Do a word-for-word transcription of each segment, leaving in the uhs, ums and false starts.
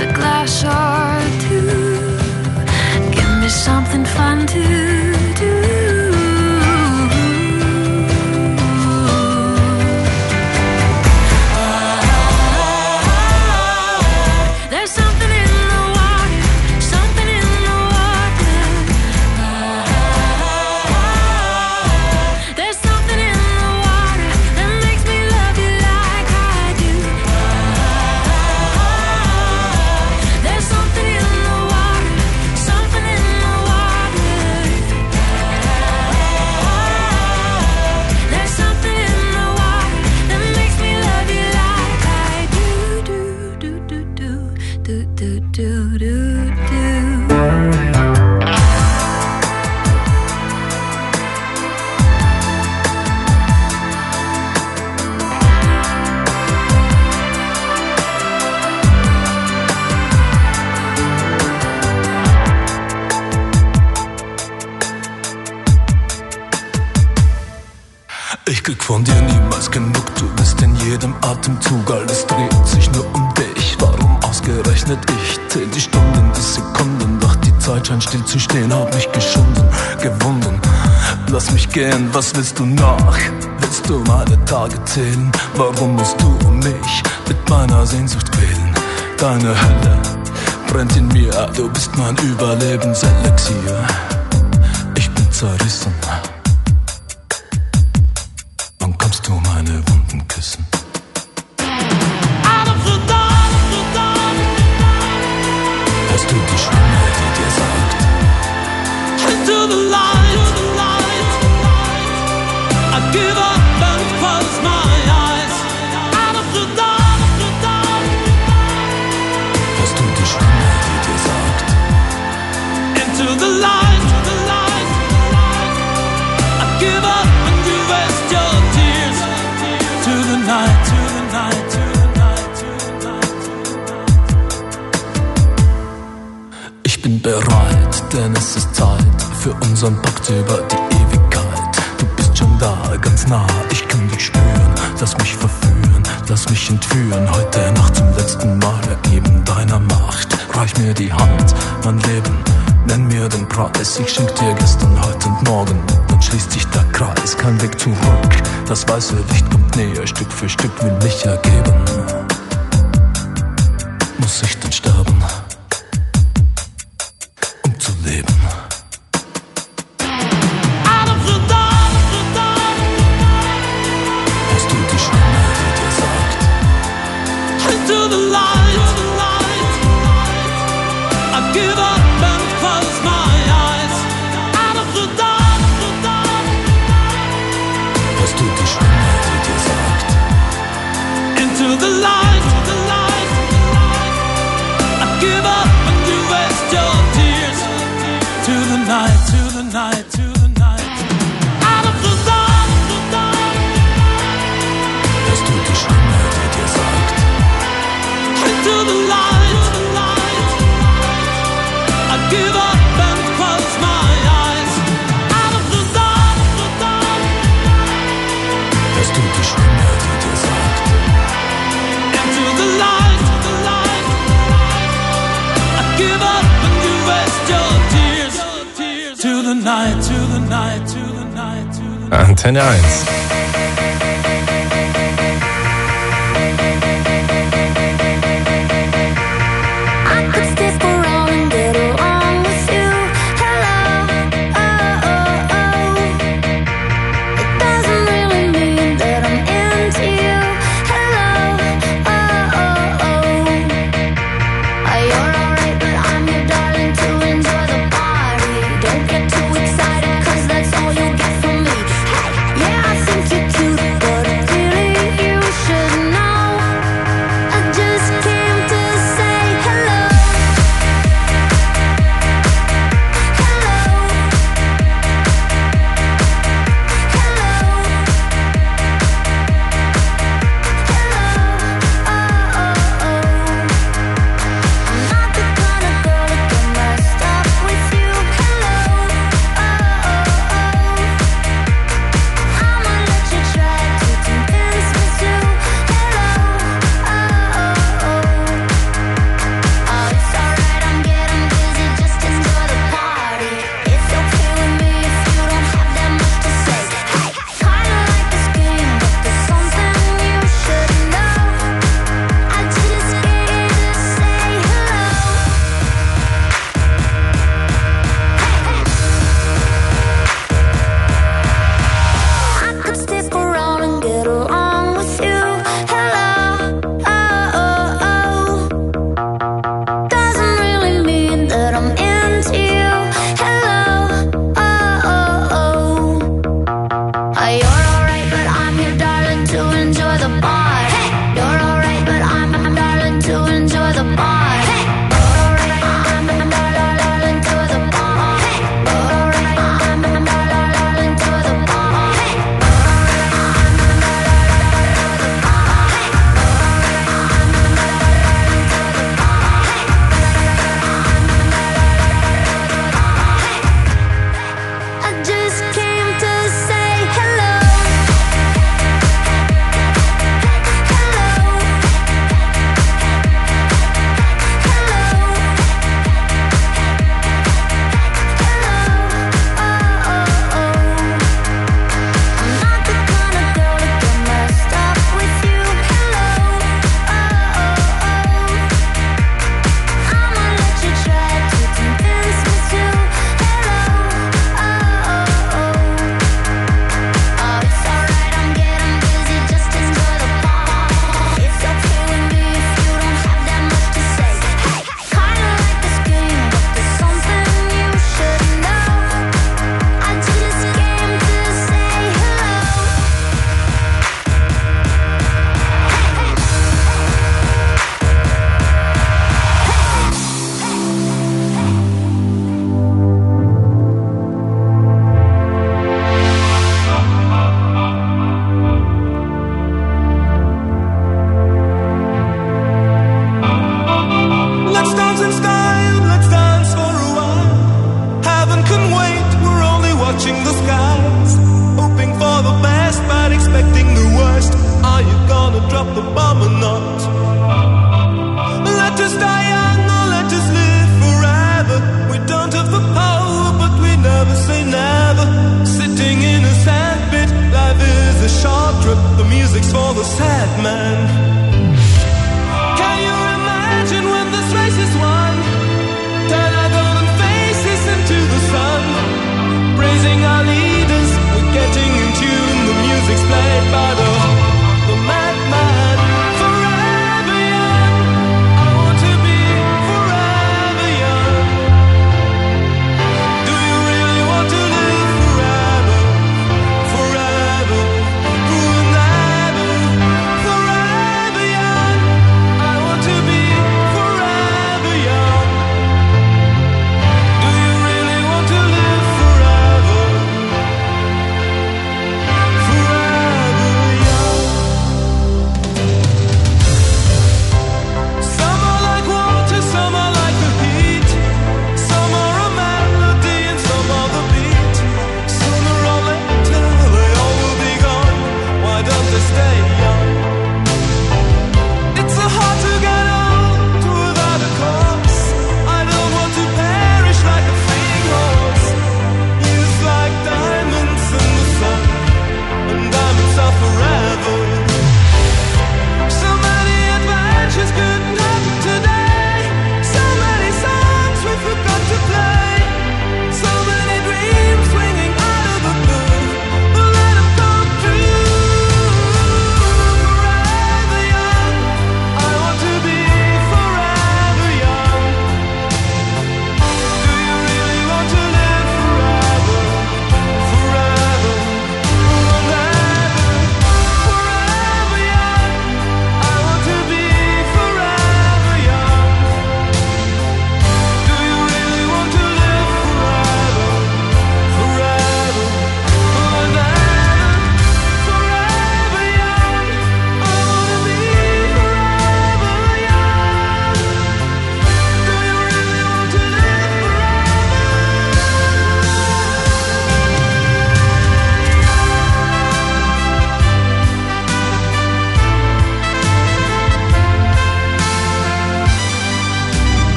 just a glass or two. Give me something fun to do. Ich krieg von dir niemals genug, du bist in jedem Atemzug, alles dreht sich nur um dich. Warum ausgerechnet ich? Zähl die Stunden, die Sekunden, doch die Zeit scheint still zu stehen, hab mich geschunden, gewunden. Lass mich gehen, was willst du noch? Willst du meine Tage zählen? Warum musst du mich mit meiner Sehnsucht quälen? Deine Hölle brennt in mir, du bist mein Überlebenselixier. Ich bin zerrissen. Wann kommst du meine Wunden küssen? Hörst du die Stimme, die dir sagt: Into the light, the light. I give up and close my eyes. Out of the dark, the dark. Hörst du die Stimme, die dir sagt: Into the light, the light. I give up and you rest your tears. To the night, to the night, to the night, to the night, to the night. Ich bin bereit, denn es ist Zeit für unseren Pakt über die Ewigkeit. Du bist schon da, ganz nah, ich kann dich spüren. Lass mich verführen, lass mich entführen. Heute Nacht zum letzten Mal ergeben deiner Macht. Reich mir die Hand, mein Leben, nenn mir den Preis. Ich schenk dir gestern, heute und morgen. Dann schließt sich der Kreis, kein Weg zurück. Das weiße Licht kommt näher, Stück für Stück will mich ergeben. Muss ich denn sterben, um zu leben? Hast du die Stimme, die dir sagt: Into the light, the light. I give up and close my eyes. Out of the dark, the dark. Hörst du die Stimme, die dir sagt: Into the light, the light. I give up and you rest your tears. To the night, to the night, to the night. Out of the dark, the dark. Hörst du die Stimme, die dir sagt: Into the light, the light. I give up and close my eyes. Out of the dark, the dark. Hörst du die Stimme, die dir sagt: Into the light, the light. I give up and you rest your tears. To the night, to the night, to the night, to the night. Antenne eins. I could stay for all and get along with you. Hello, oh, oh, oh. It doesn't really mean that I'm into you. Hello, oh, oh, oh. Oh, you're alright, but I'm your darling to enjoy the party. Don't get too excited, cause that's all you'll get from me. Hey, yeah, I think you here, darling, to enjoy the bar. Hey, you're alright, but I'm, I'm darling, to enjoy the bar. Hey, you're alright, I'm, I'm darling, to the bar. Hey, you're alright, I'm, I'm darling, to the bar. Hey, you're alright, I'm, I'm darling, to the bar. Hey, I just came to say hello. Hello. Hello. Hello. Oh, oh, oh. I'm not the kind of girl to get messed up with you. Hello. Oh, oh, oh. I'ma let you try to convince me to. Hello. Oh, oh, oh. Oh, it's alright, I'm getting busy, just enjoy the bar. It's okay with me if you don't have that much to say. Hey, kinda like this game, but there's something you should know. I just came to say hello. Let's dance in style, let's dance for a while. Heaven can wait, we're only watching the skies. Hoping for the best, but expecting the worst. Are you gonna drop the bomb or not? Let us die young or let us live forever. We don't have the power, but we never say never. Sitting in a sandpit, life is a short trip. The music's for the sad man. Can you imagine when this race is won? Turn our golden faces into the sun. Praising our leaders, we're getting in tune. The music's played by the, the madman. Forever young, I want to be forever young. Do you really want to live forever? Forever, forever, forever.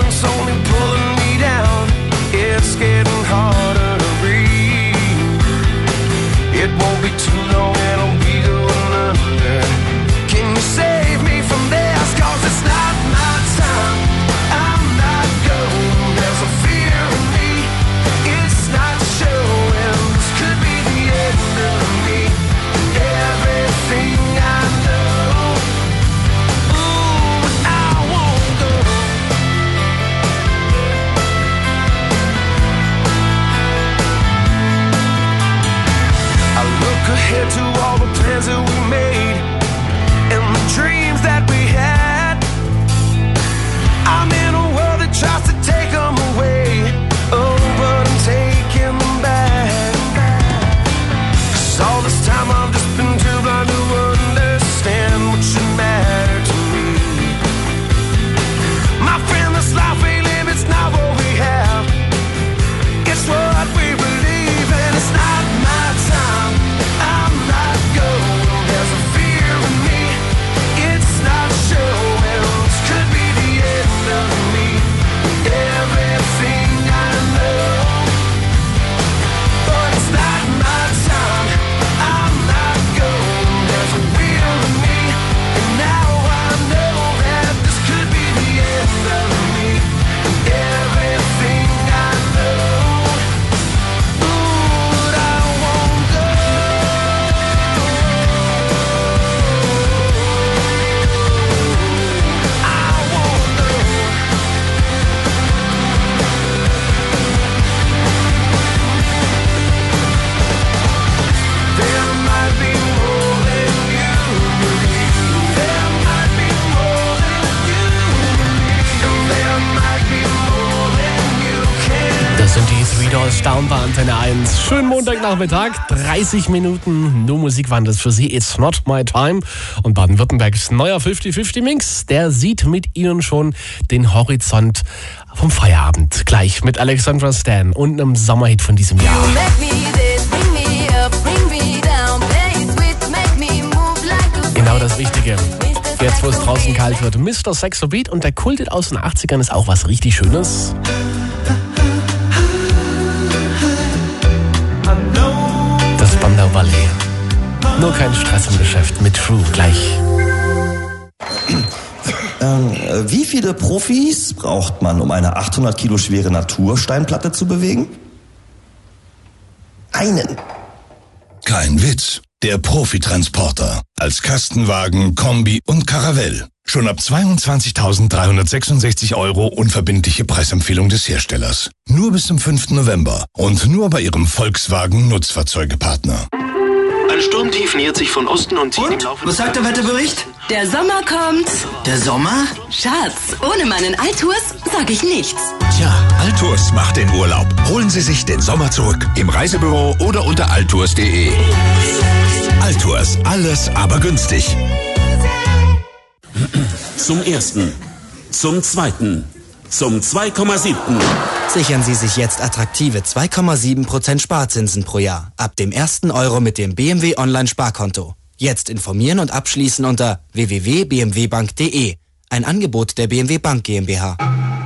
silence only pulling me down. It's getting harder to breathe. It won't be too long and I'll be going under. Can you save me from this? Cause it's not my time. I'm not going. There's a fear in me. It's not showing. This could be the end of me. Everything I know. Ooh, but I won't go. I look ahead to all the plans that we made and the dreams that we had. I'm in a world that tries to take them away. Oh, but I'm taking them back. 'Cause all this time I've just been too blind to understand what should matter to me. My friend, this life we live, it's not what we have. It's what we believe, and it's not my time. I'm not going. There's a fear in me. It's not showing. This could be the end of me. Everything I know, but it's not my time. I'm not going. There's a will in me, and now I know that this could be the end of me. Everything I know, ooh, but I won't go. I won't go. There might be more than you believe. There might be more than you believe. And there might be more than you can. Das sind die Three Doors Down bei Antenne eins. Schönen Montagnachmittag, dreißig Minuten. Nur Musikwandels für Sie. It's not my time. Und Baden-Württembergs neuer fünfzig fünfzig Mix, der sieht mit Ihnen schon den Horizont vom Feierabend. Gleich mit Alexandra Stan und einem Sommerhit von diesem Jahr. Make me this, bring me up, bring me down, play it sweet, make me move like a Genau das Richtige. Jetzt, wo es draußen kalt wird. Mister Saxo Beat und der Kult aus den achtzigern ist auch was richtig Schönes. Das Spandau Ballet. Nur kein Stress im Geschäft mit True gleich. Ähm, äh, wie viele Profis braucht man, um eine achthundert Kilo schwere Natursteinplatte zu bewegen? Einen. Kein Witz. Der Profitransporter. Als Kastenwagen, Kombi und Caravelle. Schon ab zweiundzwanzigtausenddreihundertsechsundsechzig Euro unverbindliche Preisempfehlung des Herstellers. Nur bis zum fünften November. Und nur bei Ihrem Volkswagen Nutzfahrzeugepartner. Ein Sturmtief nähert sich von Osten und zieht im Laufe... Was sagt der Wetterbericht? Der Sommer kommt. Der Sommer? Schatz, ohne meinen Altours sag ich nichts. Tja, Altours macht den Urlaub. Holen Sie sich den Sommer zurück. Im Reisebüro oder unter altours punkt de. Altours, alles aber günstig. Zum ersten, zum zweiten, zum zwei Komma sieben. Sichern Sie sich jetzt attraktive zwei Komma sieben Prozent Sparzinsen pro Jahr. Ab dem ersten Euro mit dem B M W Online-Sparkonto. Jetzt informieren und abschließen unter w w w punkt b m w bank punkt de. Ein Angebot der B M W Bank GmbH.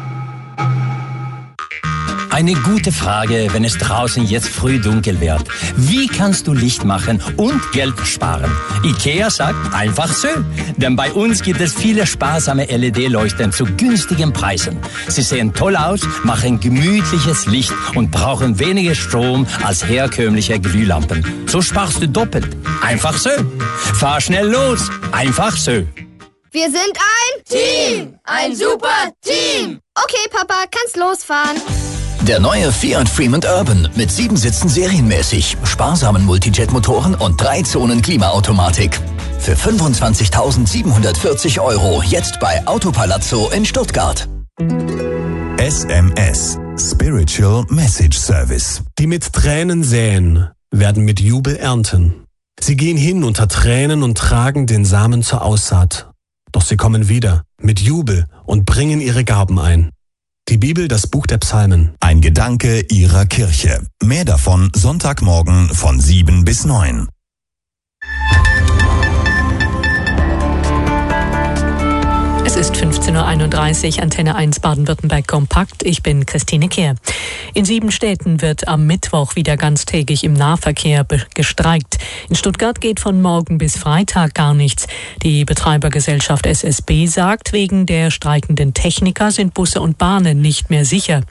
Eine gute Frage, wenn es draußen jetzt früh dunkel wird. Wie kannst du Licht machen und Geld sparen? IKEA sagt einfach so. Denn bei uns gibt es viele sparsame L E D-Leuchten zu günstigen Preisen. Sie sehen toll aus, machen gemütliches Licht und brauchen weniger Strom als herkömmliche Glühlampen. So sparst du doppelt. Einfach so. Fahr schnell los. Einfach so. Wir sind ein Team. Ein super Team. Okay, Papa, kannst losfahren. Der neue Fiat Fremont Urban mit sieben Sitzen serienmäßig, sparsamen Multijet-Motoren und drei Zonen Klimaautomatik. Für fünfundzwanzigtausendsiebenhundertvierzig Euro jetzt bei Autopalazzo in Stuttgart. S M S, Spiritual Message Service. Die mit Tränen säen, werden mit Jubel ernten. Sie gehen hin unter Tränen und tragen den Samen zur Aussaat. Doch sie kommen wieder mit Jubel und bringen ihre Gaben ein. Die Bibel, das Buch der Psalmen. Ein Gedanke Ihrer Kirche. Mehr davon Sonntagmorgen von sieben bis neun. Es ist fünfzehn Uhr einunddreißig, Antenne eins Baden-Württemberg Kompakt. Ich bin Christine Kehr. In sieben Städten wird am Mittwoch wieder ganztägig im Nahverkehr gestreikt. In Stuttgart geht von morgen bis Freitag gar nichts. Die Betreibergesellschaft S S B sagt, wegen der streikenden Techniker sind Busse und Bahnen nicht mehr sicher.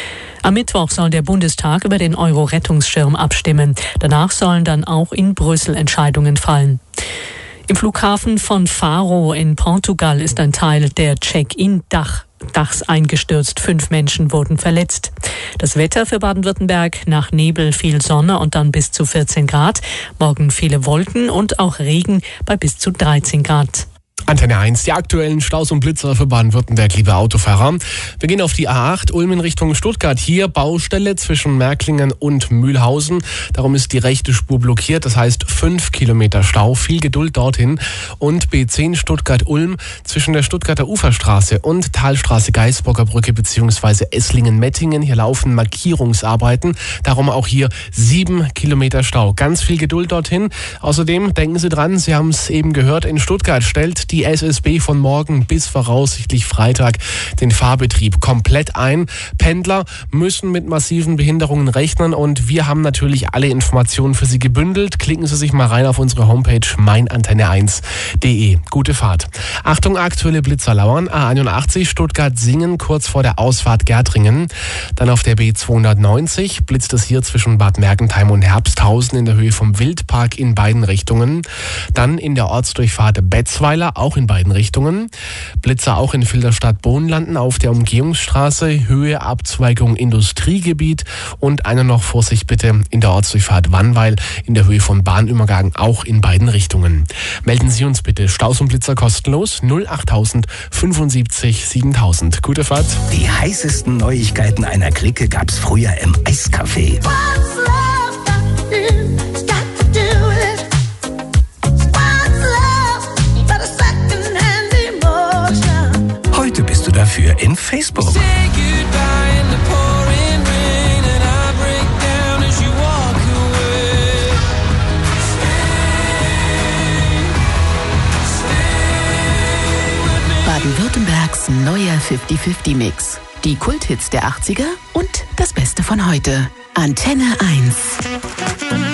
Am Mittwoch soll der Bundestag über den Euro-Rettungsschirm abstimmen. Danach sollen dann auch in Brüssel Entscheidungen fallen. Im Flughafen von Faro in Portugal ist ein Teil der Check-in-Dach Dachs eingestürzt. Fünf Menschen wurden verletzt. Das Wetter für Baden-Württemberg: nach Nebel viel Sonne und dann bis zu vierzehn Grad. Morgen viele Wolken und auch Regen bei bis zu dreizehn Grad. Antenne eins, die aktuellen Staus und Blitzer für Baden-Württemberg, liebe Autofahrer. Wir gehen auf die A acht, Ulm in Richtung Stuttgart. Hier Baustelle zwischen Märklingen und Mühlhausen. Darum ist die rechte Spur blockiert. Das heißt fünf Kilometer Stau. Viel Geduld dorthin. Und B zehn Stuttgart-Ulm zwischen der Stuttgarter Uferstraße und Talstraße Geisbocker Brücke bzw. Esslingen-Mettingen. Hier laufen Markierungsarbeiten. Darum auch hier sieben Kilometer Stau. Ganz viel Geduld dorthin. Außerdem denken Sie dran, Sie haben es eben gehört, in Stuttgart stellt die S S B von morgen bis voraussichtlich Freitag den Fahrbetrieb komplett ein. Pendler müssen mit massiven Behinderungen rechnen und wir haben natürlich alle Informationen für Sie gebündelt. Klicken Sie sich mal rein auf unsere Homepage mein antenne eins punkt de. Gute Fahrt. Achtung, aktuelle Blitzer lauern. A einundachtzig Stuttgart-Singen kurz vor der Ausfahrt Gärtringen. Dann auf der B zweihundertneunzig blitzt es hier zwischen Bad Mergentheim und Herbsthausen in der Höhe vom Wildpark in beiden Richtungen. Dann in der Ortsdurchfahrt Betzweiler auch in beiden Richtungen. Blitzer auch in Filderstadt-Bohnlanden auf der Umgehungsstraße, Höhe Abzweigung Industriegebiet und einer noch, Vorsicht bitte, in der Ortsdurchfahrt Wannweil in der Höhe von Bahnübergang auch in beiden Richtungen. Melden Sie uns bitte Staus und Blitzer kostenlos null achttausend fünfundsiebzig siebentausend. Gute Fahrt. Die heißesten Neuigkeiten einer Clique gab's früher im Eiscafé. Heute bist du dafür in Facebook. Baden-Württembergs neuer fünfzig fünfzig Mix. Die Kulthits der achtziger und das Beste von heute. Antenne eins.